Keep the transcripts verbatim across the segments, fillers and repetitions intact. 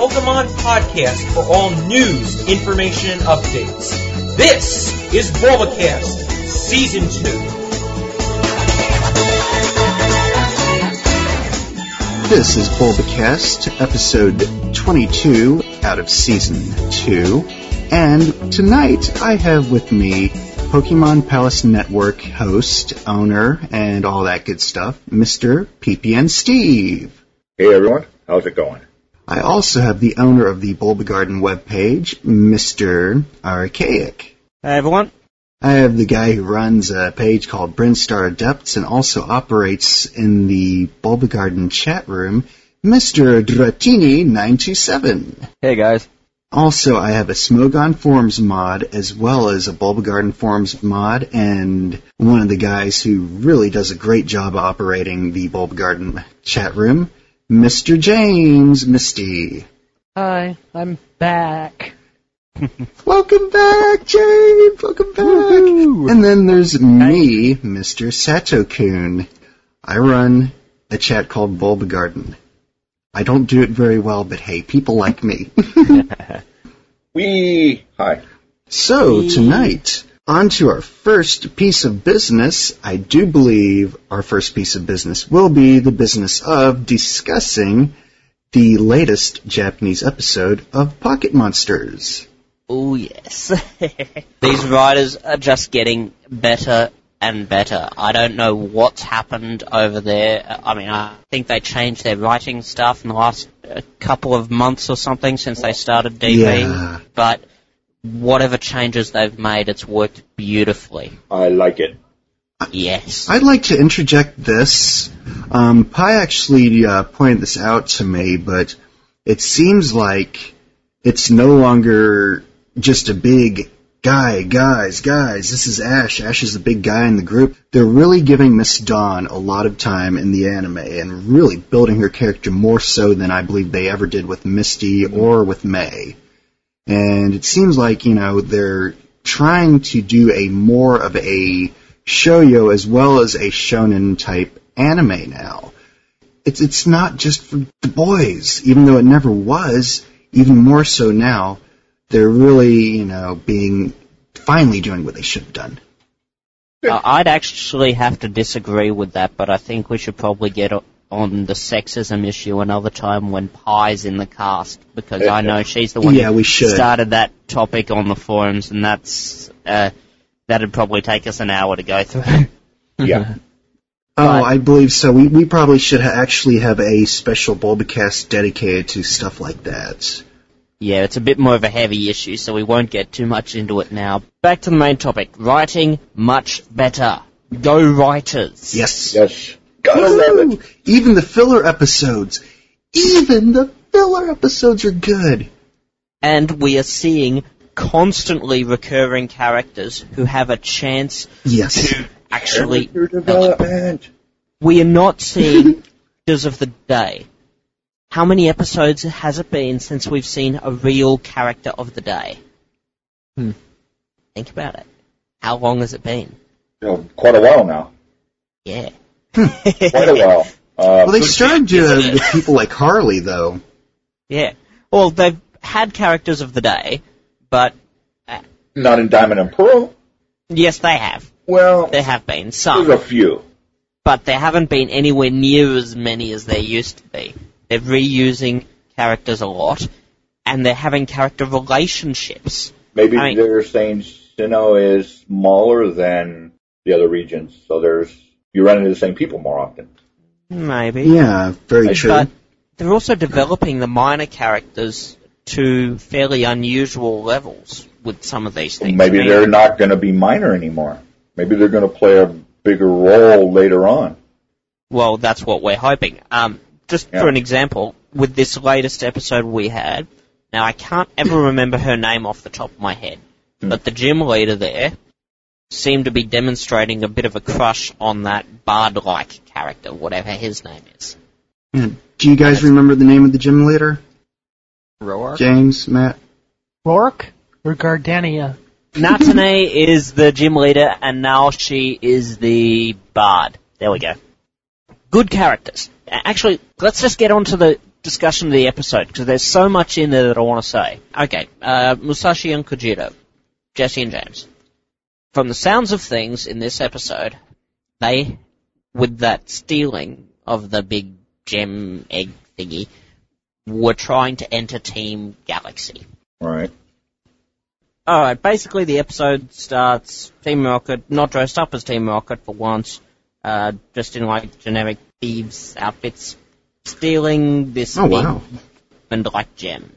Pokemon podcast for all news, information, and updates. This is Bulbacast Season two. This is Bulbacast, episode twenty-two out of Season two. And tonight I have with me Pokemon Palace Network host, owner, and all that good stuff, Mister P P N Steve. Hey everyone, how's it going? I also have the owner of the Bulbagarden webpage, Mister Archaic. Hey everyone. I have the guy who runs a page called Brinstar Adepts and also operates in the Bulbagarden chat room, Mister Dratini nine two seven. Hey guys. Also, I have a Smogon Forums mod as well as a Bulbagarden Forums mod, and one of the guys who really does a great job operating the Bulbagarden chat room, Mister James Misty. Hi, I'm back. Welcome back, James! Welcome back! Woo-hoo. And then there's me, Mister Sato-kun. I run a chat called Bulbagarden. I don't do it very well, but hey, people like me. Wee! Hi. So, tonight, on to our first piece of business. I do believe our first piece of business will be the business of discussing the latest Japanese episode of Pocket Monsters. Oh, yes. These writers are just getting better and better. I don't know what's happened over there. I mean, I think they changed their writing stuff in the last uh, couple of months or something since they started D B. Yeah. But whatever changes they've made, it's worked beautifully. I like it. Yes. I'd like to interject this. Um, Pi actually uh, pointed this out to me, but it seems like it's no longer just a big guy, guys, guys, this is Ash. Ash is the big guy in the group. They're really giving Miss Dawn a lot of time in the anime and really building her character more so than I believe they ever did with Misty or with May. And it seems like, you know, they're trying to do a more of a shoujo as well as a shonen type anime now. It's it's not just for the boys, even though it never was, even more so now. They're really, you know, being, finally doing what they should have done. Uh, I'd actually have to disagree with that, but I think we should probably get on the sexism issue another time when Pi's in the cast, because I know she's the one yeah, who we should. started that topic on the forums, and that's, uh, that'd probably take us an hour to go through. Yeah. Oh, I believe so. We we probably should ha- actually have a special Bulbacast dedicated to stuff like that. Yeah, it's a bit more of a heavy issue, so we won't get too much into it now. Back to the main topic. Writing much better. Go writers. Yes. Yes. Gotta love it. Even the filler episodes. Even the filler episodes are good. And we are seeing constantly recurring characters who have a chance Yes. to actually Character development. We are not seeing characters of the day. How many episodes has it been since we've seen a real character of the day? Hmm. Think about it. How long has it been? You know, quite a while now. Yeah. Quite a while. Uh, Well, they started uh, with people like Harley, though. Yeah. Well, they've had characters of the day, but uh, not in Diamond and Pearl. yes, they have. Well, There have been some, there's a few. but there haven't been anywhere near as many as there used to be. They're reusing characters a lot, and they're having character relationships. Maybe I mean- they're saying Sinnoh is smaller than the other regions, so there's you run into the same people more often. Maybe. Yeah, very true. But they're also developing the minor characters to fairly unusual levels with some of these things. Maybe I mean, they're not going to be minor anymore. Maybe they're going to play a bigger role later on. Well, that's what we're hoping. Um, just Yeah. for an example, with this latest episode we had, now I can't ever remember her name off the top of my head, Hmm. but the gym leader there seemed to be demonstrating a bit of a crush on that Bard-like character, whatever his name is. Yeah. Do you guys remember the name of the gym leader? Roark? James, Matt? Roark or Gardania? Natane is the gym leader, and now she is the Bard. There we go. Good characters. Actually, let's just get on to the discussion of the episode, because there's so much in there that I want to say. Okay, uh, Musashi and Kojiro, Jesse and James. From the sounds of things in this episode, they, with that stealing of the big gem egg thingy, were trying to enter Team Galaxy. Right. Alright, basically the episode starts, Team Rocket, not dressed up as Team Rocket for once, uh, just in like generic thieves' outfits, stealing this Oh, big wow. diamond-like gem.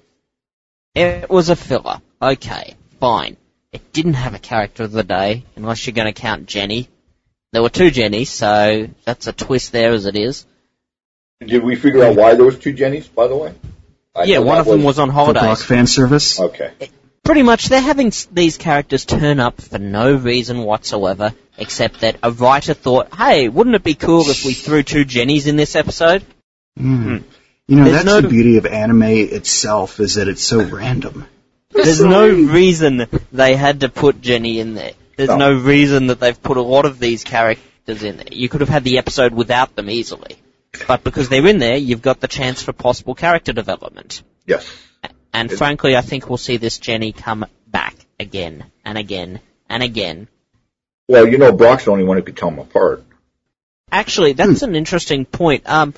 It was a filler. Okay, fine. It didn't have a character of the day, unless you're going to count Jenny. There were two Jennys, so that's a twist there as it is. Did we figure out why there was two Jennys, by the way? I yeah, know one that of them was on For holidays. Brock fan service? Okay. Pretty much, they're having s- these characters turn up for no reason whatsoever, except that a writer thought, hey, wouldn't it be cool if we threw two Jennys in this episode? Mm. You know, There's that's no- the beauty of anime itself, is that it's so random. There's no reason they had to put Jenny in there. There's No. no reason that they've put a lot of these characters in there. You could have had the episode without them easily. But because they're in there, you've got the chance for possible character development. Yes. And It- frankly, I think we'll see this Jenny come back again and again and again. Well, you know, Brock's the only one who could tell them apart. Actually, that's an interesting point. Um,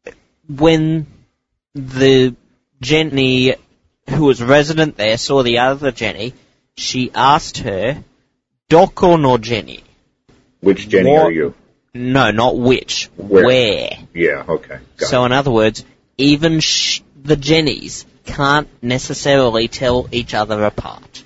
when the Jenny who was resident there saw the other Jenny, she asked her, Doko no Jenny? Which Jenny What? are you? No, not which. Where? Where? Yeah, okay. Got So it. in other words, even sh- the Jennies can't necessarily tell each other apart.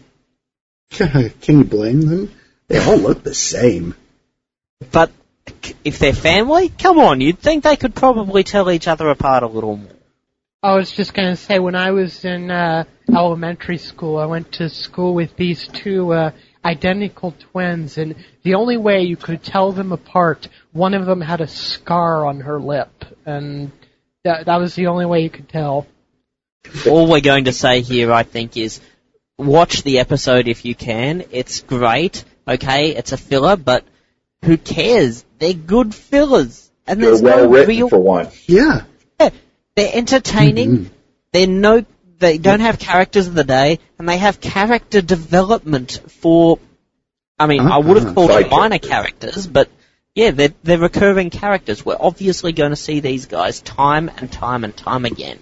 Can you blame them? They all look the same. But if they're family, come on, you'd think they could probably tell each other apart a little more. I was just going to say, when I was in uh, elementary school, I went to school with these two uh, identical twins, and the only way you could tell them apart, one of them had a scar on her lip, and that, that was the only way you could tell. All we're going to say here, I think, is watch the episode if you can. It's great, okay, it's a filler, but who cares? They're good fillers. And They're there's well no written real... for once. Yeah. They're entertaining, Mhm. they're no... They don't have characters of the day, and they have character development for... I mean, I would have Uh-huh. called Side it minor characters. characters, but yeah, they're, they're recurring characters. We're obviously going to see these guys time and time and time again.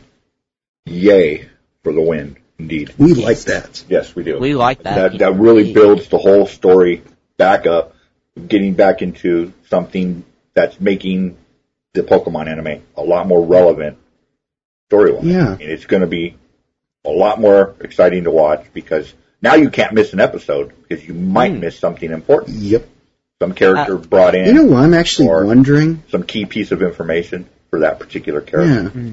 Yay for the win, indeed. We Yes. like that. Yes, we do. We like that. That, that really builds the whole story back up, getting back into something that's making the Pokemon anime a lot more relevant story-wise. Yeah. And it's going to be a lot more exciting to watch because now you can't miss an episode because you might Mm. miss something important. Yep. Some character Uh, brought in You know what I'm actually Or- wondering? some key piece of information for that particular character. Yeah.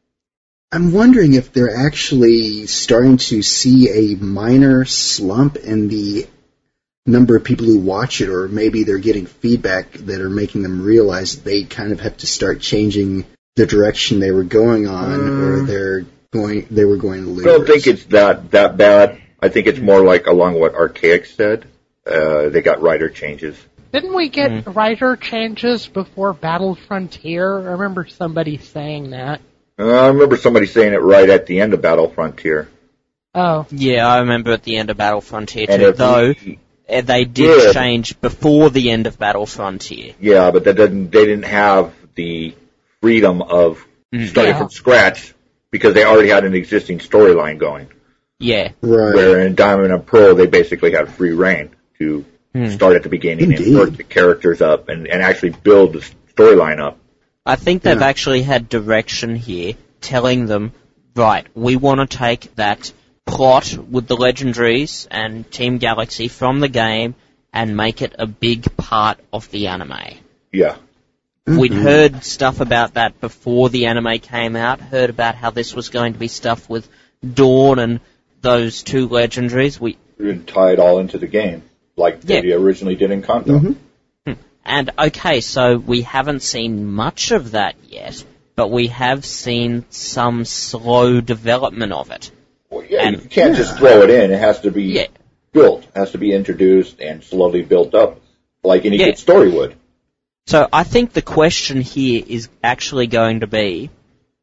I'm wondering if they're actually starting to see a minor slump in the number of people who watch it, or maybe they're getting feedback that are making them realize they kind of have to start changing the direction they were going on, or they're going they were going to lose. I don't think it's that that bad. I think it's more like along what Archaic said. Uh, they got writer changes. Didn't we get Mm. writer changes before Battle Frontier? I remember somebody saying that. Uh, I remember somebody saying it right at the end of Battle Frontier. Oh, Yeah, I remember at the end of Battle Frontier And too, if though we- uh, they did Yeah. change before the end of Battle Frontier. yeah, but that doesn't. They didn't have the freedom of Mm. starting Yeah. from scratch because they already had an existing storyline going. Yeah. Right. Where in Diamond and Pearl, they basically had free reign to Hmm. start at the beginning Indeed. and work the characters up and, and actually build the storyline up. I think they've Yeah. actually had direction here telling them, right, we want to take that plot with the legendaries and Team Galaxy from the game and make it a big part of the anime. Yeah. We'd Mhm. heard stuff about that before the anime came out, heard about how this was going to be stuff with Dawn and those two legendaries. We And tie it all into the game like Yeah. they originally did in Kanto. Mhm. And okay, so we haven't seen much of that yet, but we have seen some slow development of it. Well, yeah, And- you can't just throw it in. It has to be Yeah. built. It has to be introduced and slowly built up like any Yeah. good story would. So I think the question here is actually going to be,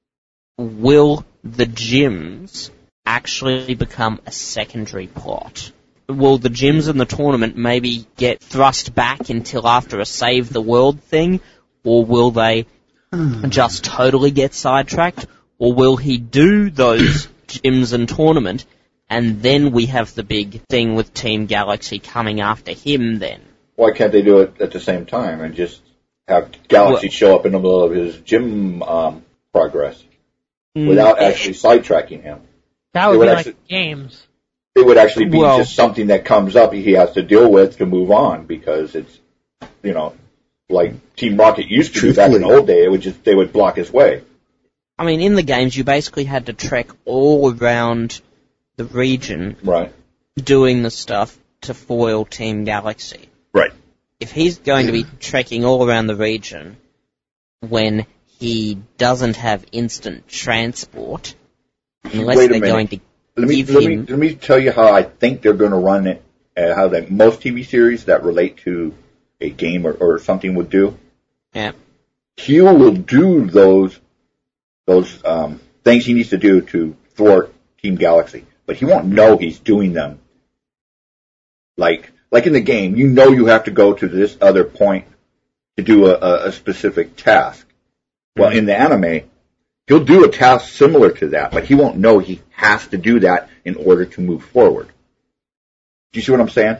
will the gyms actually become a secondary plot? Will the gyms and the tournament maybe get thrust back until after a Save the World thing? Or will they just totally get sidetracked? Or will he do those gyms and tournament, and then we have the big thing with Team Galaxy coming after him then? Why can't they do it at the same time and just have Galaxy well, show up in the middle of his gym um, progress without mm, actually sidetracking him? That would, would be actually, like games. It would actually be well, just something that comes up he has to deal with to move on, because it's, you know, like Team Rocket used to do back in the old day. It would just, they would block his way. I mean, in the games, you basically had to trek all around the region, right, doing the stuff to foil Team Galaxy. Right. If he's going to be trekking all around the region when he doesn't have instant transport, unless Wait a they're minute. going to let me, give let him... Me, let me tell you how I think they're going to run it, uh, how that most T V series that relate to a game or, or something would do. Yeah. Q will do those those um, things he needs to do to thwart Team Galaxy, but he won't know he's doing them. Like like in the game, you know you have to go to this other point to do a, a specific task. Well, mm-hmm. in the anime, he'll do a task similar to that, but he won't know he has to do that in order to move forward. Do you see what I'm saying?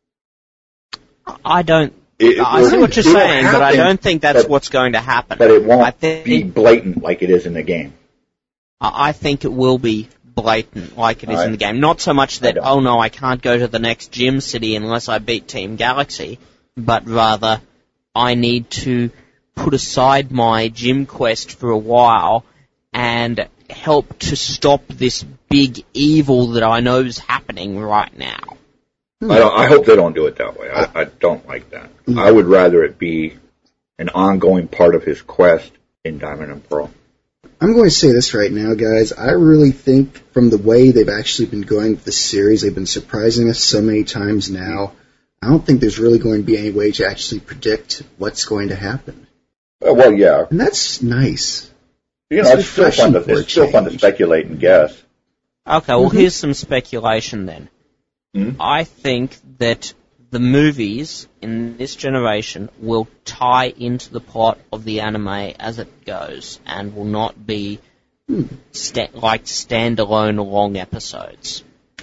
I don't. It, I it, see what you're saying, happen, but I don't think that's but, what's going to happen. But it won't I think, be blatant like it is in the game. I think it will be blatant like it is right. in the game. Not so much that, oh no, I can't go to the next gym city unless I beat Team Galaxy, but rather I need to put aside my gym quest for a while and help to stop this big evil that I know is happening right now. I, don't, I hope they don't do it that way. I, I don't like that. Mm-hmm. I would rather it be an ongoing part of his quest in Diamond and Pearl. I'm going to say this right now, guys. I really think from the way they've actually been going with this series, they've been surprising us so many times now, I don't think there's really going to be any way to actually predict what's going to happen. Uh, well, yeah. And that's nice. You know, it's, it's still fun to, it's still fun to speculate and guess. Okay, well, mm-hmm. here's some speculation then. Mm-hmm. I think that the movies in this generation will tie into the plot of the anime as it goes and will not be hmm. sta- like standalone long episodes.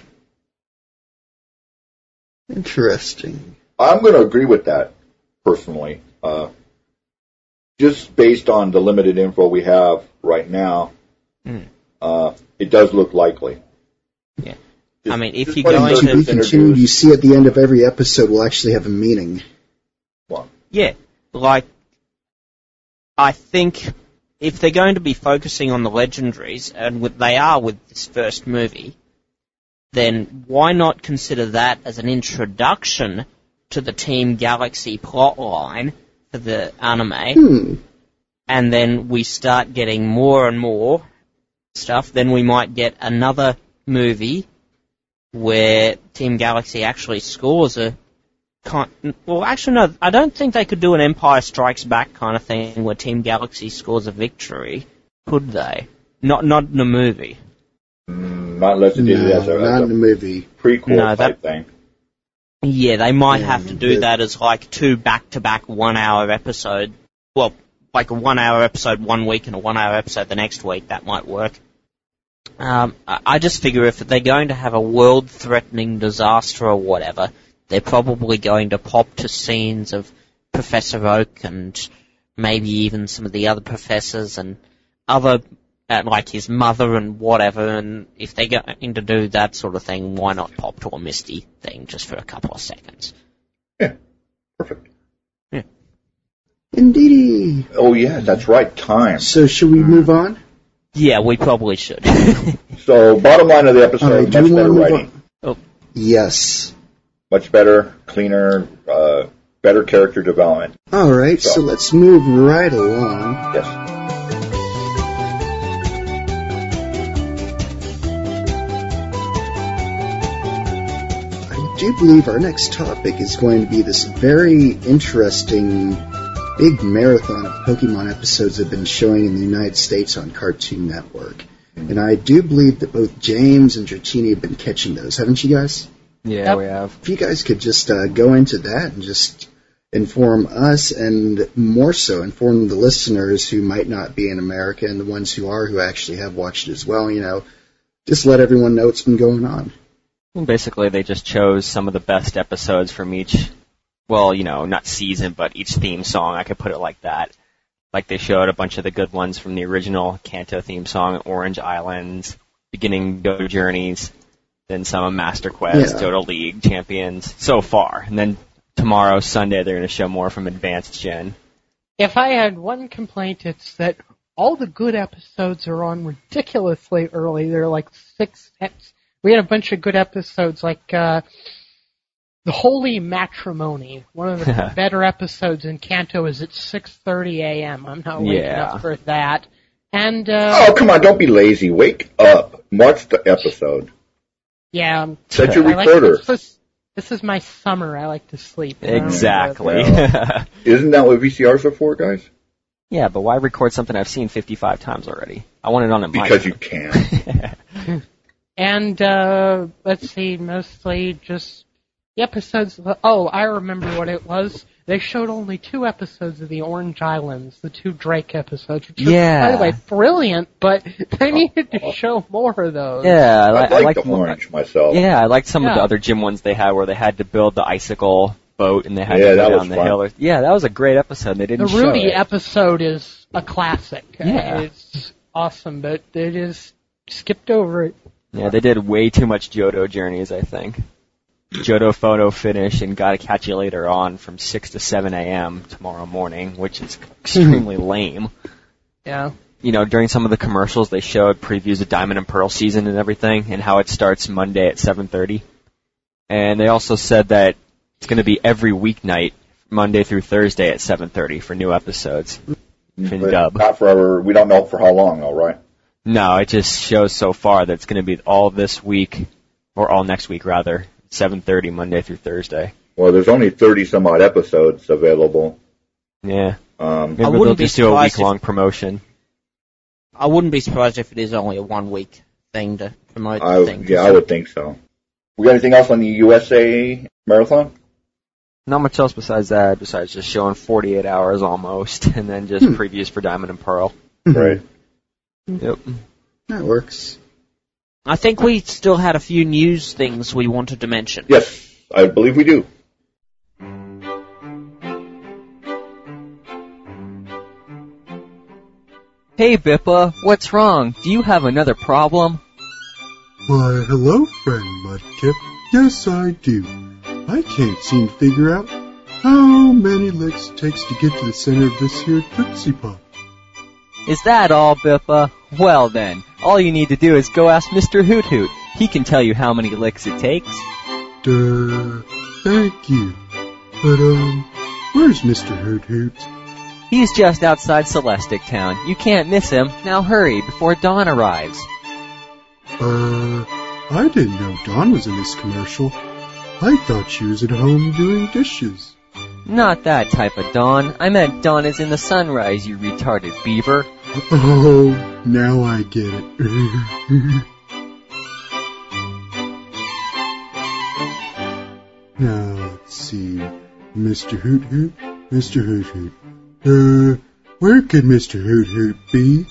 Interesting. I'm going to agree with that, personally. Uh, just based on the limited info we have right now, mm. uh, it does look likely. Yeah. I mean, if just you're going to be continued, you see at the end of every episode will actually have a meaning. Well, yeah, like I think if they're going to be focusing on the legendaries, and with, they are with this first movie, then why not consider that as an introduction to the Team Galaxy plotline for the anime, hmm. and then we start getting more and more stuff. Then we might get another movie where Team Galaxy actually scores a... Con- well, actually, no, I don't think they could do an Empire Strikes Back kind of thing where Team Galaxy scores a victory, could they? Not not in a movie. Mm, not unless it did no, it as a, not as a in a movie. prequel no, type that, thing. Yeah, they might yeah, have to do but, that as like two back-to-back one-hour episodes. Well, like a one-hour episode one week and a one-hour episode the next week. That might work. Um, I just figure if they're going to have a world-threatening disaster or whatever, they're probably going to pop to scenes of Professor Oak and maybe even some of the other professors and other, uh, like his mother and whatever, and if they're going to do that sort of thing, why not pop to a Misty thing just for a couple of seconds? Yeah, perfect. Yeah. Indeedy. Oh, yeah, that's right, time. So should we move on? Yeah, we probably should. So, bottom line of the episode, Right, much do you better want to move writing. on? Oh. Yes. Much better, cleaner, uh, better character development. All right, so. so let's move right along. Yes. I do believe our next topic is going to be this very interesting big marathon of Pokemon episodes have been showing in the United States on Cartoon Network. And I do believe that both James and Dratini have been catching those, haven't you guys? Yeah, Yep. we have. If you guys could just uh, go into that and just inform us, and more so inform the listeners who might not be in America and the ones who are, who actually have watched it as well, you know, just let everyone know what's been going on. Well, basically, they just chose some of the best episodes from each, well, you know, not season, but each theme song. I could put it like that. Like they showed a bunch of the good ones from the original Kanto theme song, Orange Islands, beginning Johto Journeys, then some of Master Quest, Yeah. Johto League Champions, so far. And then tomorrow, Sunday, they're going to show more from Advanced Gen. If I had one complaint, it's that all the good episodes are on ridiculously early. They're like six. We had a bunch of good episodes, like uh, The Holy Matrimony. One of the better episodes in Kanto is at six thirty a.m. I'm not waking Yeah. up for that. And uh, Oh, come on, don't be lazy. Wake up. Watch the episode. yeah, um, Set your I like- recorder. this, is, this is my summer. I like to sleep. I don't know. Exactly. Well, Isn't that what V C Rs are for, guys? Yeah, but why record something I've seen fifty-five times already? I want it on a mic. Because you can. And, uh, let's see, mostly just the episodes. Oh, I remember what it was. They showed only two episodes of the Orange Islands, the two Drake episodes, which Yeah. are, by the way, brilliant, but they needed to show more of those. Yeah, I, I li- like, I like the orange myself. Yeah, I liked some of the Yeah. other gym ones they had where they had to build the icicle boat and they had Yeah, to that go was down the fun. hill. Yeah, that was a great episode. They The didn't show Rudy it. episode is a classic. Yeah. It's awesome, but it is skipped over it. Yeah, they did way too much Johto Journeys, I think. Johto photo finish and gotta catch you later on from six to seven a.m. tomorrow morning, which is extremely lame. Yeah. You know, during some of the commercials, they showed previews of Diamond and Pearl season and everything, and how it starts Monday at seven thirty. And they also said that it's going to be every weeknight, Monday through Thursday at seven thirty for new episodes. In But dub. not forever. We don't know for how long, all right? No, it just shows so far that it's going to be all this week, or all next week rather, seven thirty Monday through Thursday. Well, there's only thirty some odd episodes available. Yeah. Um, Maybe I they'll wouldn't be just do a surprised if- week-long promotion. I wouldn't be surprised if it is only a one week thing to promote I, the thing. yeah, I would think so. We got anything else on the U S A marathon? Not much else besides that, besides just showing forty-eight hours almost, and then just Hmm. previews for Diamond and Pearl. Right. Yep. That works. I think we still had a few news things we wanted to mention. Yes, I believe we do. Hey, Bippa, what's wrong? Do you have another problem? Why, hello, friend Mudkip. Yes, I do. I can't seem to figure out how many licks it takes to get to the center of this here Tootsie Pop. Is that all, Bippa? Well then, all you need to do is go ask Mister Hoot Hoot. He can tell you how many licks it takes. Duh, thank you. But, um, where's Mister Hoot Hoot? He's just outside Celestic Town. You can't miss him. Now hurry before Dawn arrives. Uh, I didn't know Dawn was in this commercial. I thought she was at home doing dishes. Not that type of Dawn. I meant Dawn is in the sunrise, you retarded beaver. Oh, now I get it. Now, let's see. Mister Hoot Hoot, Mister Hoot Hoot. Uh, where could Mister Hoot Hoot be?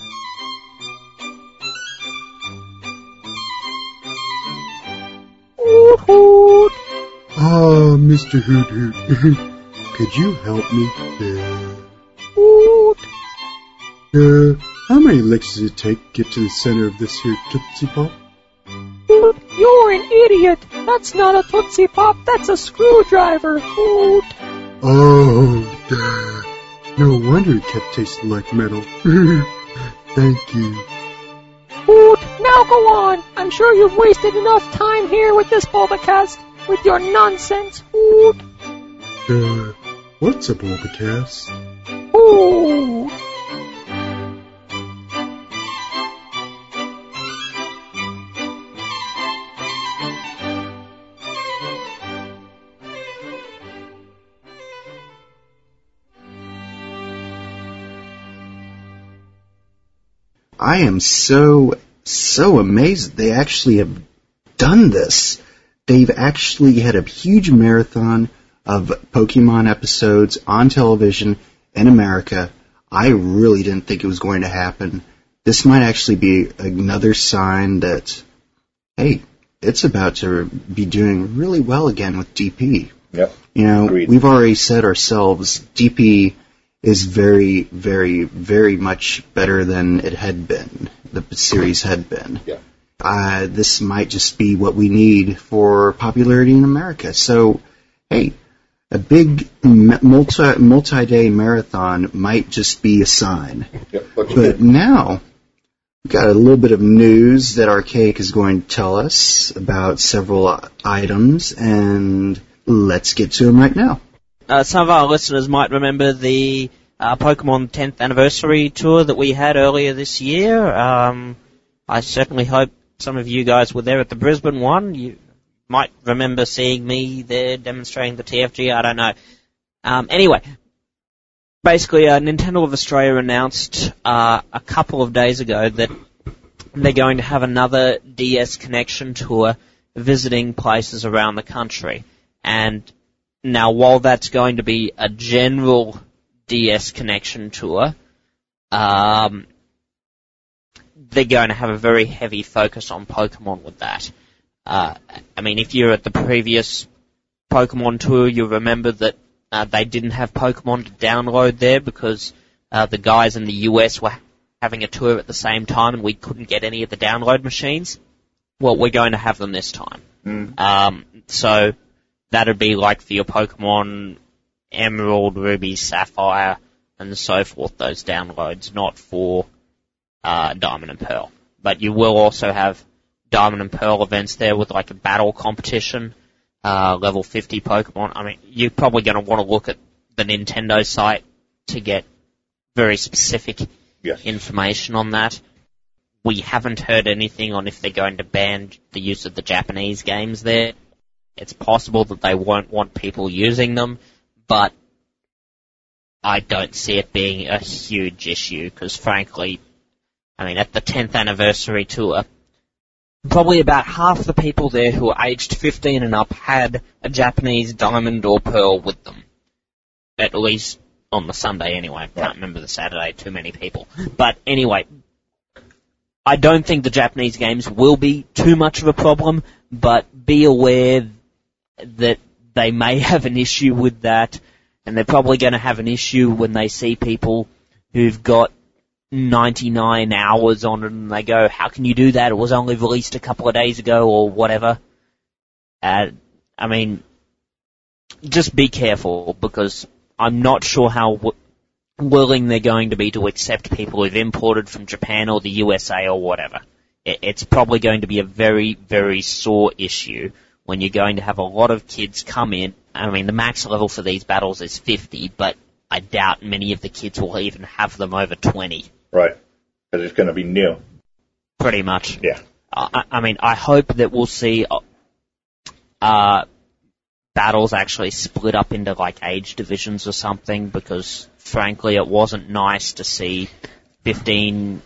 Hoot hoot! Ah, Mister Hoot Hoot. Could you help me? Uh, Hoot! uh, how many licks does it take to get to the center of this here Tootsie Pop? Hoot! You're an idiot! That's not a Tootsie Pop, that's a screwdriver! Hoot! Oh, duh. No wonder it kept tasting like metal. Thank you. Hoot! Now go on! I'm sure you've wasted enough time here with this Bulbacast, with your nonsense! Hoot! Uh, what's a Bulbacast? Hoot! I am so, so amazed that they actually have done this. They've actually had a huge marathon of Pokemon episodes on television in America. I really didn't think it was going to happen. This might actually be another sign that, hey, it's about to be doing really well again with D P. Yep. You know, Agreed. We've already said ourselves, D P is very, very, very much better than it had been, the series had been. Yeah. Uh, this might just be what we need for popularity in America. So, hey, a big multi, multi-day marathon might just be a sign. Yep. But now, we've got a little bit of news that Archaic is going to tell us about several items, and let's get to them right now. Uh, some of our listeners might remember the uh, Pokemon tenth anniversary tour that we had earlier this year. Um, I certainly hope some of you guys were there at the Brisbane one. You might remember seeing me there demonstrating the T F G. I don't know. Um, anyway, basically, uh, Nintendo of Australia announced uh, a couple of days ago that they're going to have another D S Connection tour visiting places around the country. And now, while that's going to be a general D S Connection tour, um, they're going to have a very heavy focus on Pokemon with that. Uh, I mean, if you're at the previous Pokemon tour, you'll remember that uh, they didn't have Pokemon to download there because uh, the guys in the U S were having a tour at the same time and we couldn't get any of the download machines. Well, we're going to have them this time. Mm. Um, so that'd be like for your Pokemon Emerald, Ruby, Sapphire, and so forth, those downloads, not for uh, Diamond and Pearl. But you will also have Diamond and Pearl events there with like a battle competition, uh, level fifty Pokemon. I mean, you're probably going to want to look at the Nintendo site to get very specific yes. information on that. We haven't heard anything on if they're going to ban the use of the Japanese games there. It's possible that they won't want people using them, but I don't see it being a huge issue because frankly, I mean, at the tenth anniversary tour, probably about half the people there who are aged fifteen and up had a Japanese Diamond or Pearl with them. At least on the Sunday anyway. I can't remember the Saturday, too many people. But anyway, I don't think the Japanese games will be too much of a problem, but be aware that they may have an issue with that, and they're probably going to have an issue when they see people who've got ninety-nine hours on it and they go, how can you do that? It was only released a couple of days ago or whatever. Uh, I mean, just be careful because I'm not sure how w- willing they're going to be to accept people who've imported from Japan or the U S A or whatever. It, it's probably going to be a very, very sore issue when you're going to have a lot of kids come in. I mean, the max level for these battles is fifty, but I doubt many of the kids will even have them over twenty. Right. Because it's going to be new. Pretty much. Yeah. I, I mean, I hope that we'll see uh, battles actually split up into, like, age divisions or something, because, frankly, it wasn't nice to see fifteen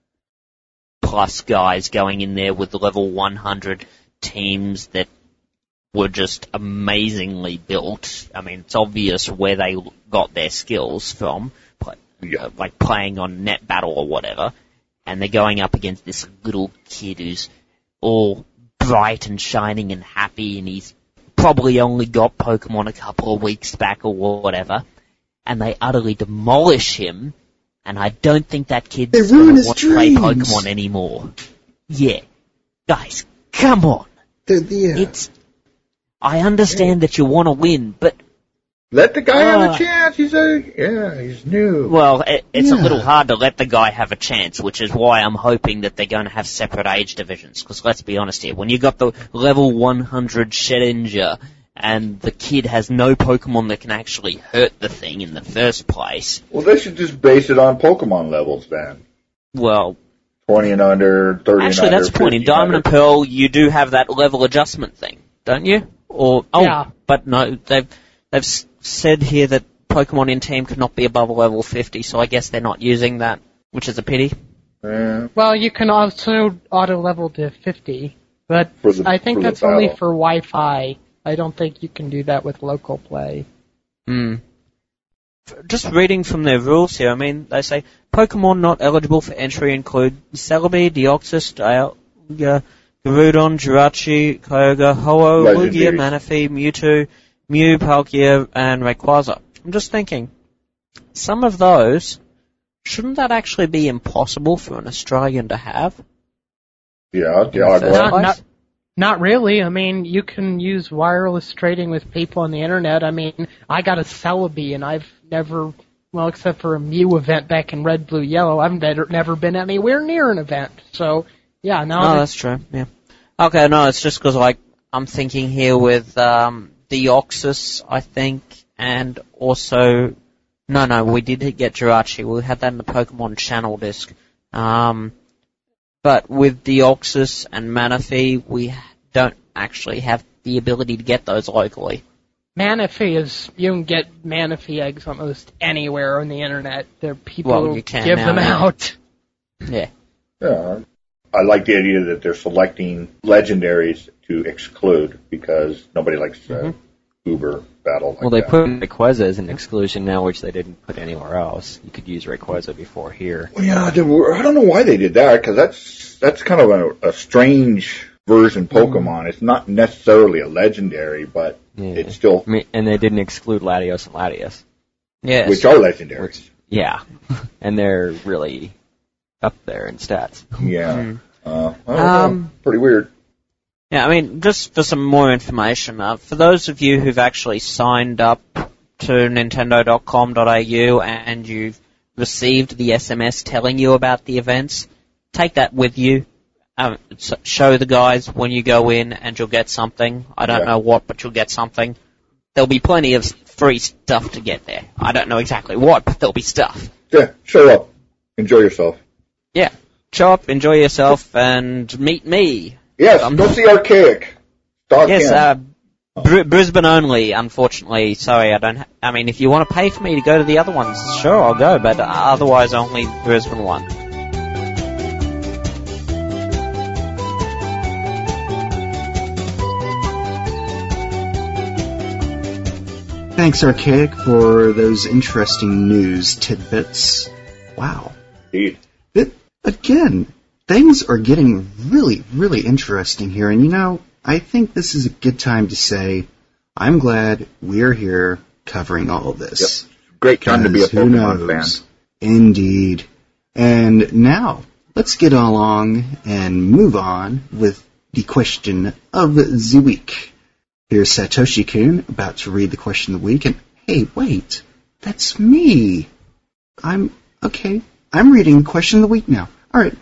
plus guys going in there with level one hundred teams that were just amazingly built. I mean, it's obvious where they got their skills from, Yeah. like playing on Net Battle or whatever, and they're going up against this little kid who's all bright and shining and happy, and he's probably only got Pokemon a couple of weeks back or whatever, and they utterly demolish him, and I don't think that kid's They going ruin to his want to play dreams. Pokemon anymore. Yeah. Guys, come on. The, the, uh, It's... I understand that you want to win, but Let the guy Uh, have a chance. He's a yeah. He's new. Well, it, it's Yeah. a little hard to let the guy have a chance, which is why I'm hoping that they're going to have separate age divisions. Because let's be honest here, when you got the level one hundred Shedinja and the kid has no Pokemon that can actually hurt the thing in the first place, Well, they should just base it on Pokemon levels then. well, Twenty and under, thirty actually and under. that's the point. In fifty and Diamond and under. Pearl, you do have that level adjustment thing, don't you? Or oh, Yeah. but no, they've they've s- said here that Pokemon in Team cannot be above level fifty, so I guess they're not using that, which is a pity. Uh, Well, you can also auto level to fifty, but For the- I think for the that's only battle. for Wi-Fi. I don't think you can do that with local play. Hmm. Just reading from their rules here, I mean, they say Pokemon not eligible for entry include Celebi, Deoxys, Dialga, Garudon, Jirachi, Kyogre, Ho-Oh, Lugia, Legendaries. Manaphy, Mewtwo, Mew, Palkia, and Rayquaza. I'm just thinking, some of those, shouldn't that actually be impossible for an Australian to have? yeah, the yeah. first Not, place? not, not really. I mean, you can use wireless trading with people on the internet. I mean, I got a Celebi, and I've never, well, except for a Mew event back in Red, Blue, Yellow, I've never, never been anywhere near an event. So, yeah, no. No, that's true, yeah. Okay, no, it's just because, like, I'm thinking here with um, Deoxys, I think, and also... No, no, we did get Jirachi. We had that in the Pokemon Channel disc. Um, but with Deoxys and Manaphy, we don't actually have the ability to get those locally. Manaphy is, you can get Manaphy eggs almost anywhere on the internet. There people Well, you can give now, them yeah. out. Yeah. Yeah. I like the idea that they're selecting legendaries to exclude because nobody likes uh, Mhm. Uber battle. Like Well, they that. put Rayquaza as an exclusion now, which they didn't put anywhere else. You could use Rayquaza before here. Well, yeah, they were, I don't know why they did that because that's that's kind of a, a strange version Pokemon. It's not necessarily a legendary, but Yeah. it's still I mean, and they didn't exclude Latios and Latias. Yes. which are legendaries. Yeah, and they're really up there in stats. Yeah, Mm. uh, I don't Um, know. Pretty weird. Yeah, I mean, just for some more information, uh, for those of you who've actually signed up to Nintendo dot com dot A U and you've received the S M S telling you about the events, take that with you. Um, s- show the guys when you go in and you'll get something. I don't Yeah. know what, but you'll get something. There'll be plenty of free stuff to get there. I don't know exactly what, but there'll be stuff. Yeah, show up, enjoy yourself. Yeah. Show up, enjoy yourself, and meet me. Yes, Um, go see Archaic. Stalk Yes, him. uh, Br- Brisbane only, unfortunately. Sorry, I don't. Ha- I mean, if you want to pay for me to go to the other ones, sure, I'll go. But uh, otherwise, only Brisbane one. Thanks, Archaic, for those interesting news tidbits. Wow. Indeed. It, again, things are getting really, really interesting here. And, you know, I think this is a good time to say I'm glad we're here covering all of this. Great time to be a Because who Pokemon knows? fan. Indeed. And now, let's get along and move on with the question of the week. Here's Satoshi-kun about to read the question of the week, and hey, wait, that's me. I'm, okay, I'm reading the question of the week now. Alright.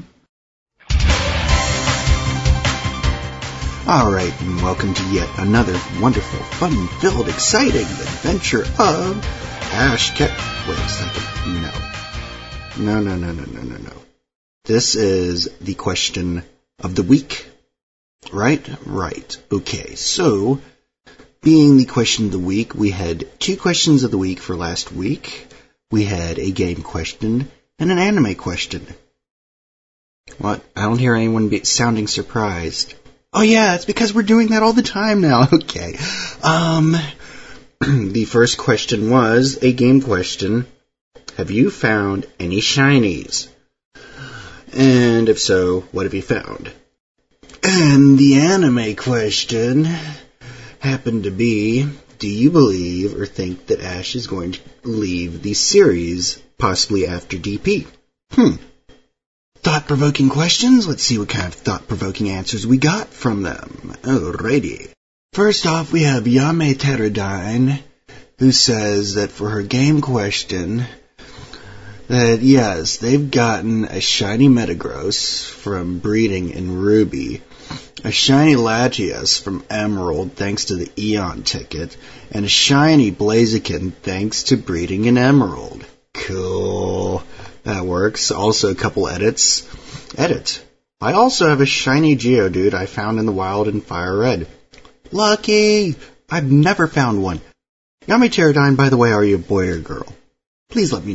Alright, and welcome to yet another wonderful, fun-filled, exciting adventure of Ash Ket... Wait a second, no. No, no, no, no, no, no, no. This is the question of the week. Right? Right. Okay, so, being the question of the week, we had two questions of the week for last week. We had a game question and an anime question. What? I don't hear anyone be sounding surprised. Oh yeah, it's because we're doing that all the time now. Okay. Um, the first question was a game question. Have you found any shinies? And if so, what have you found? And the anime question happened to be, do you believe or think that Ash is going to leave the series, possibly after D P? Hmm. Thought-provoking questions? Let's see what kind of thought-provoking answers we got from them. Alrighty. First off, we have Yame Pterodine, who says that for her game question, that yes, they've gotten a shiny Metagross from breeding in Ruby, a shiny Latias from Emerald thanks to the Eon ticket, and a shiny Blaziken thanks to breeding in Emerald. Cool. That works. Also a couple edits. Edit. I also have a shiny Geodude I found in the wild in Fire Red. Lucky! I've never found one. Yami Pterodine, by the way, are you a boy or girl? Please let me know. Thank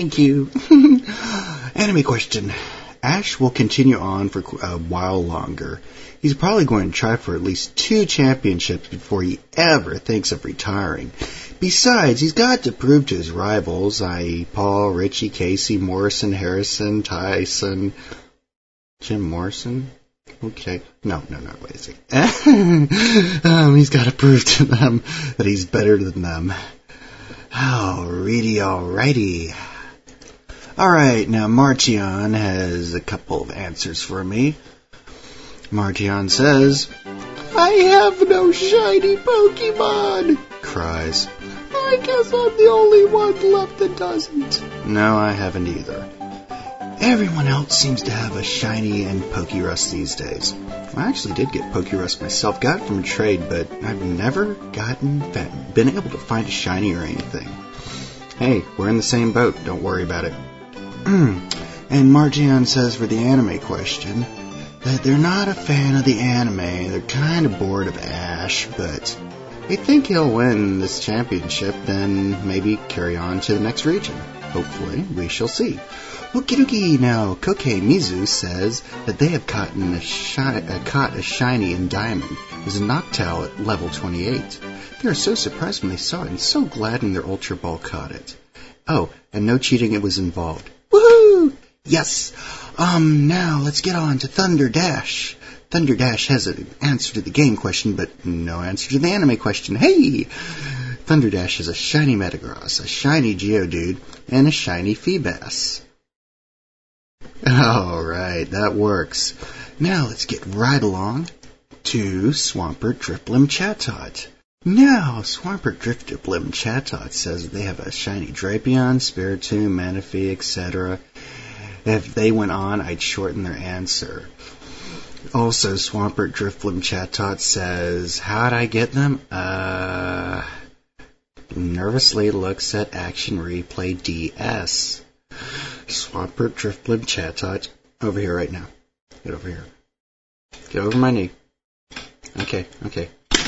Thank you. Anime question. Ash will continue on for a while longer. He's probably going to try for at least two championships before he ever thinks of retiring. Besides, he's got to prove to his rivals, that is. Paul, Richie, Casey, Morrison, Harrison, Tyson... Jim Morrison? Okay. No, no, no, wait a second. um, he's got to prove to them that he's better than them. Alrighty, alrighty. Alright, now Martion has a couple of answers for me. Martion says, I have no shiny Pokemon, cries. I guess I'm the only one left that doesn't. No, I haven't either. Everyone else seems to have a shiny and Pokerus these days. I actually did get Pokerus myself, got it from a trade, but I've never gotten been able to find a shiny or anything. Hey, we're in the same boat, don't worry about it. And Marjan says for the anime question that they're not a fan of the anime, they're kind of bored of Ash, but they think he'll win this championship, then maybe carry on to the next region. Hopefully, we shall see. Okie dokie, now Kokei Mizu says that they have caught a, shi- uh, caught a shiny in Diamond. It was a Noctowl at level twenty-eight. They are so surprised when they saw it and so glad when their Ultra Ball caught it. Oh, and no cheating it was involved. Woohoo! Yes! Um, now let's get on to Thunder Dash. Thunder Dash has an answer to the game question, but no answer to the anime question. Hey! Thunder Dash has a shiny Metagross, a shiny Geodude, and a shiny Feebas. Alright, that works. Now let's get right along to Swampert Drifblim Chatot. Now, Swampert Drifblim Chatot says that they have a shiny Drapion, Spiritomb, Manaphy, et cetera. If they went on, I'd shorten their answer. Also, Swampert Drifblim Chatot says, how'd I get them? Uh, nervously looks at Action Replay D S. Swampert Drifblim Chatot, over here right now. Get over here. Get over my knee. Okay, okay.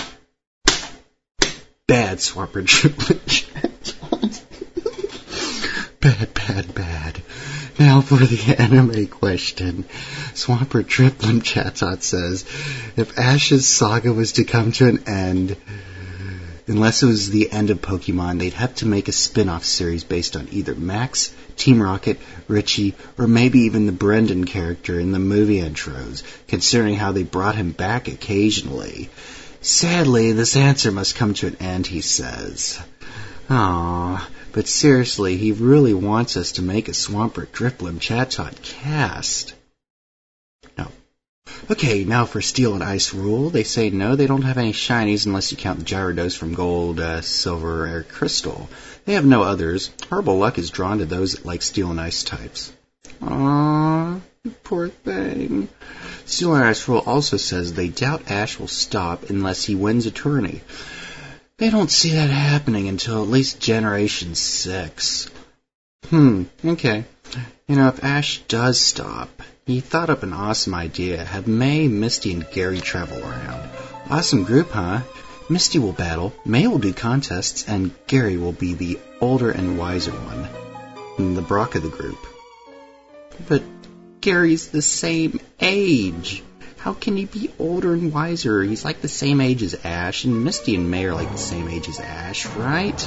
Bad Swampert Drifblim Chatot. Bad, bad, bad. Now for the anime question. Swampert Drifblim Chatot says, if Ash's saga was to come to an end, unless it was the end of Pokemon, they'd have to make a spin-off series based on either Max, Team Rocket, Richie, or maybe even the Brendan character in the movie intros, considering how they brought him back occasionally. Sadly, this answer must come to an end, he says. Aww, but seriously, he really wants us to make a Swampert Drifblim Chatot cast. No. Okay, now for Steel and Ice Rule. They say no, they don't have any shinies unless you count the Gyarados from Gold, uh, Silver, or Crystal. They have no others. Herbal Luck is drawn to those that like Steel and Ice types. Aww, poor thing. Steel and Ice Rule also says they doubt Ash will stop unless he wins a tourney. They don't see that happening until at least Generation six. Hmm, okay. You know, if Ash does stop, he thought up an awesome idea. Have May, Misty, and Gary travel around. Awesome group, huh? Misty will battle, May will do contests, and Gary will be the older and wiser one. The Brock of the group. But Gary's the same age. How can he be older and wiser? He's like the same age as Ash, and Misty and May are like the same age as Ash, right?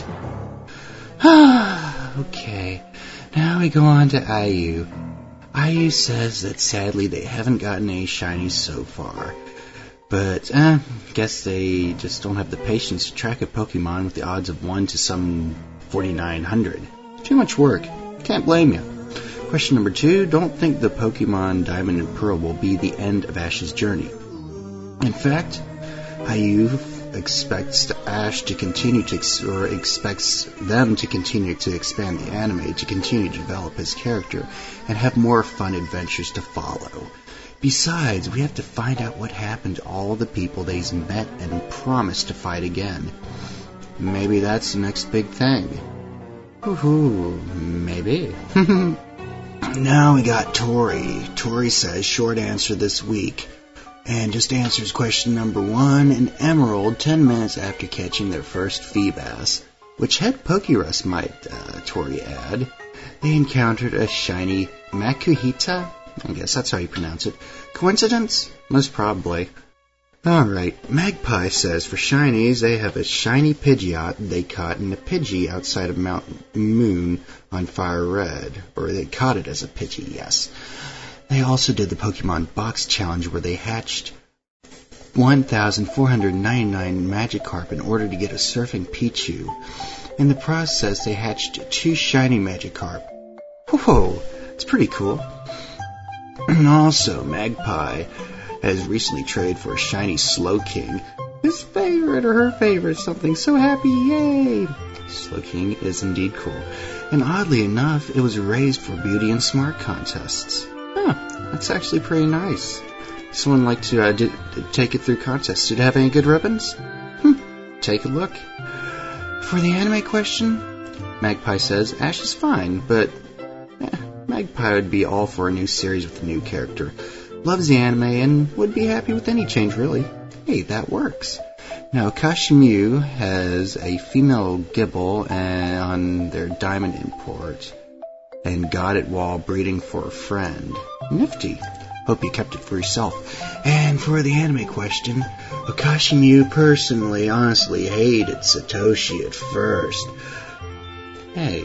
Okay, now we go on to I U. I U says that sadly they haven't gotten any shinies so far. But, eh, guess they just don't have the patience to track a Pokemon with the odds of one to some forty-nine hundred. Too much work. Can't blame you. Question number two, don't think the Pokemon Diamond and Pearl will be the end of Ash's journey. In fact, I U expects Ash to continue to, ex- or expects them to continue to expand the anime, to continue to develop his character, and have more fun adventures to follow. Besides, we have to find out what happened to all the people that he's met and promised to fight again. Maybe that's the next big thing. Woohoo, maybe. Now we got Tori. Tori says, short answer this week. And just answers question number one. An Emerald, ten minutes after catching their first Feebas. Which had Pokerus, might uh, Tori add. they encountered a shiny Makuhita. I guess that's how you pronounce it. Coincidence? Most probably. Alright, Magpie says for shinies, they have a shiny Pidgeot they caught in a Pidgey outside of Mount Moon on Fire Red. Or they caught it as a Pidgey, yes. They also did the Pokemon Box Challenge where they hatched one thousand four hundred ninety-nine Magikarp in order to get a Surfing Pichu. In the process, they hatched two shiny Magikarp. Whoa, it's pretty cool. And also, Magpie has recently traded for a shiny Slowking. His favorite or her favorite, something so happy, yay! Slowking is indeed cool. And oddly enough, it was raised for beauty and smart contests. Huh, that's actually pretty nice. Someone like to uh, did, take it through contests. Did it have any good ribbons? Hmm, take a look. For the anime question, Magpie says, Ash is fine, but eh, Magpie would be all for a new series with a new character. Loves the anime and would be happy with any change, really. Hey, that works. Now, Kashimew has a female Gibble uh, on their diamond import and got it while breeding for a friend. Nifty. Hope you kept it for yourself. And for the anime question, Kashimew personally, honestly hated Satoshi at first. Hey.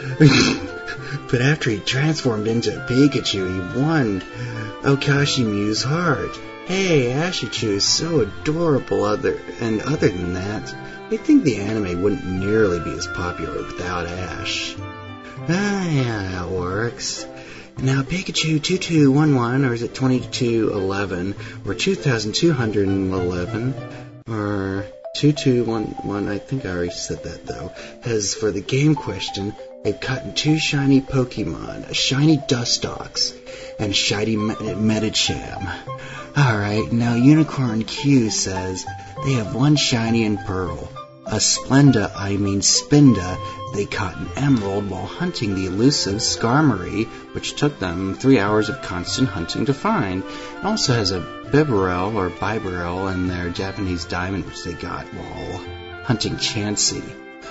But after he transformed into a Pikachu, he won Okashimew's heart. Hey, Ashichu is so adorable, other and other than that, I think the anime wouldn't nearly be as popular without Ash. Ah, yeah, that works. Now, Pikachu two two one one, or is it twenty-two eleven, or two thousand two hundred eleven, or two two one one, I think I already said that though, has, for the game question, they've gotten two shiny Pokemon, a shiny Dustox, and a shiny Medicham. Alright, now Unicorn Q says they have one shiny in Pearl, a Splenda, I mean Spinda, they caught an Emerald while hunting the elusive Skarmory, which took them three hours of constant hunting to find. It also has a Bibarel or Bibarel in their Japanese Diamond, which they got while hunting Chansey.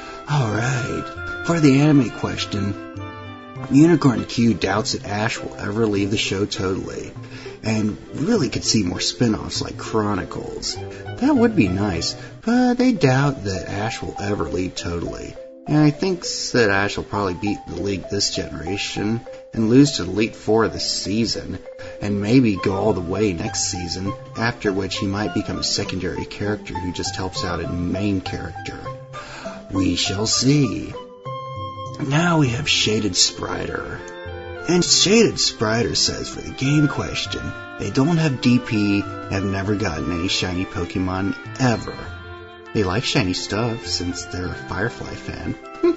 Alright, for the anime question, Unicorn Q doubts that Ash will ever leave the show totally, and really could see more spin-offs like Chronicles. That would be nice, but they doubt that Ash will ever leave totally. And I think that Ash will probably beat the League this generation and lose to the Elite Four this season, and maybe go all the way next season, after which he might become a secondary character who just helps out a main character. We shall see. Now we have Shaded Sprider. And Shaded Sprider says for the game question, they don't have D P, have never gotten any shiny Pokemon ever. They like shiny stuff since they're a Firefly fan.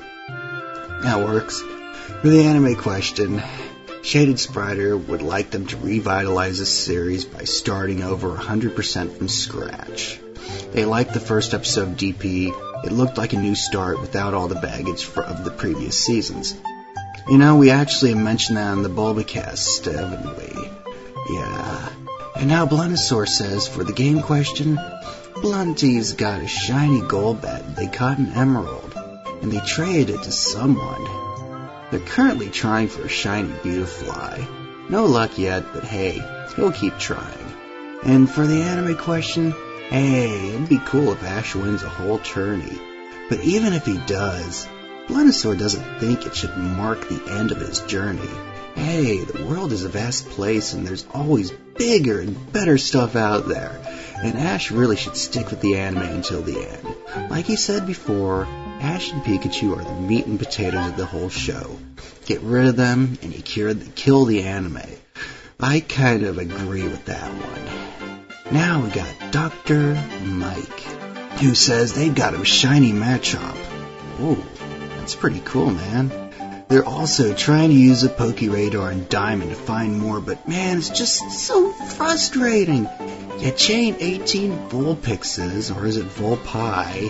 That works. For the anime question, Shaded Sprider would like them to revitalize the series by starting over one hundred percent from scratch. They liked the first episode of D P. It looked like a new start without all the baggage for, of the previous seasons. You know, we actually mentioned that on the Bulbacast, haven't we? Yeah. And now Bluntosaur says, for the game question, Blunty's got a shiny Golbat they caught an Emerald, and they traded it to someone. They're currently trying for a shiny Beautifly. No luck yet, but hey, he'll keep trying. And for the anime question, hey, it'd be cool if Ash wins a whole tourney. But even if he does, Bluntosaur doesn't think it should mark the end of his journey. Hey, the world is a vast place and there's always bigger and better stuff out there. And Ash really should stick with the anime until the end. Like he said before, Ash and Pikachu are the meat and potatoes of the whole show. Get rid of them and you kill the anime. I kind of agree with that one. Now we got Doctor Mike, who says they've got a shiny Machop. Ooh. That's pretty cool, man. They're also trying to use a Pokeradar in Diamond to find more, but man, it's just so frustrating. You chain eighteen Vulpixes, or is it Vulpie,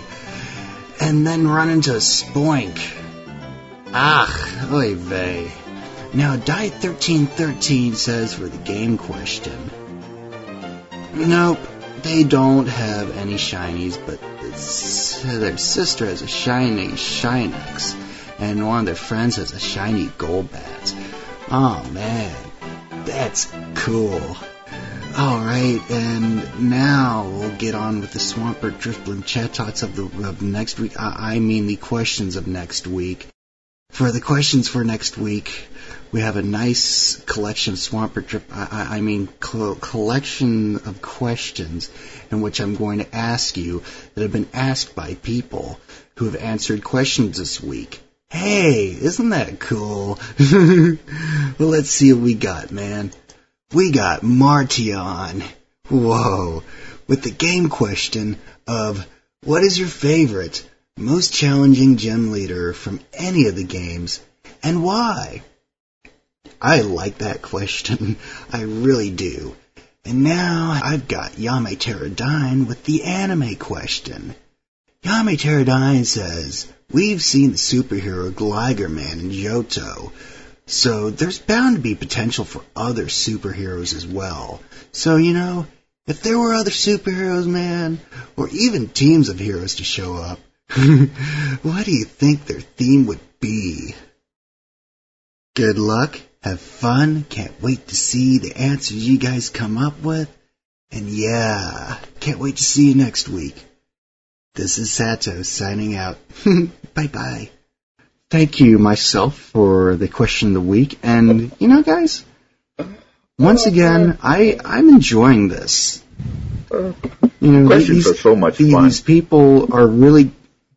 and then run into a Spoink. Ah, oy vey. Now, Diet thirteen thirteen says for the game question, nope, they don't have any shinies, but their sister has a shiny Shinex. and one of their friends has a shiny Golbat. Oh man, that's cool. Alright, and now we'll get on with the Swampert Drifblim Chat Tots of the of next week. I, I mean the questions of next week. For the questions for next week, we have a nice collection of Swampert Drip, I, I mean co- collection of questions in which I'm going to ask you that have been asked by people who have answered questions this week. Hey, isn't that cool? Well, let's see what we got, man. We got Martion. Whoa. With the game question of, what is your favorite, most challenging gym leader from any of the games, and why? I like that question. I really do. And now I've got Yame Pterodine with the anime question. Yame Pterodine says, we've seen the superhero Gligar Man in Johto, so there's bound to be potential for other superheroes as well. So, you know, if there were other superheroes, man, or even teams of heroes to show up, what do you think their theme would be? Good luck, have fun, can't wait to see the answers you guys come up with, and yeah, can't wait to see you next week. This is Sato signing out. Bye-bye. Thank you, myself, for the question of the week. And, you know, guys, once again, I, I'm enjoying this. You know, Questions these, are so much these, fun. These people are really...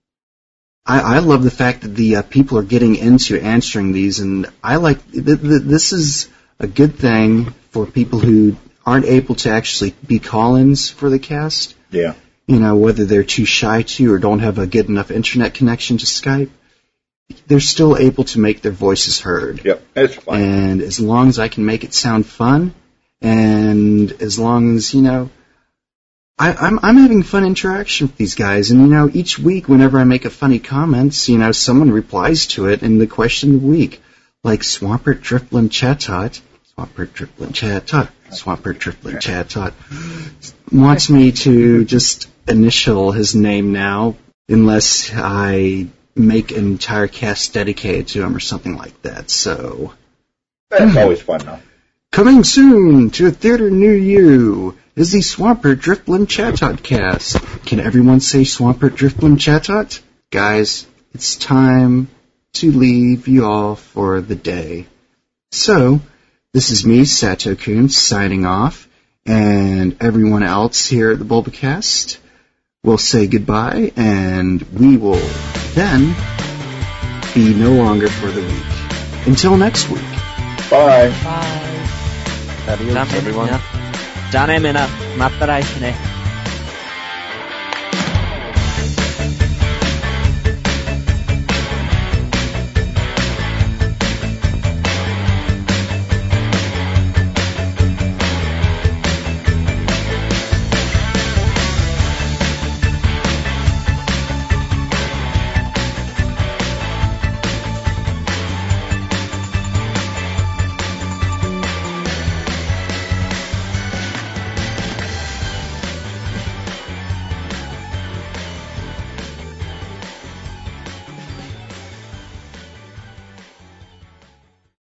I, I love the fact that the uh, people are getting into answering these, and I like... Th- th- this is a good thing for people who aren't able to actually be call-ins for the cast. Yeah. You know, whether they're too shy to or don't have a good enough internet connection to Skype. They're still able to make their voices heard. Yep, it's fine. And as long as I can make it sound fun, and as long as, you know, I, I'm I'm having fun interaction with these guys, and, you know, each week whenever I make a funny comment, you know, someone replies to it in the question of the week, like Swampert Drifblim Chat Tot, Swampert Drifblim Chat Tot, Swampert Drifblim Chat Tot, wants me to just initial his name now, unless I make an entire cast dedicated to him or something like that. So That's always fun, though. coming soon to a theater near you is the Swampert Drifblim Chat Tot cast. Can everyone say Swampert Drifblim Chat Tot? Guys, it's time to leave you all for the day. So, this is me, Sato Kun, signing off, and everyone else here at the Bulbacast will say goodbye, and we will then be no longer for the week. Until next week. Bye. Bye. Adios, everyone. じゃあね、みんな。また来週ね。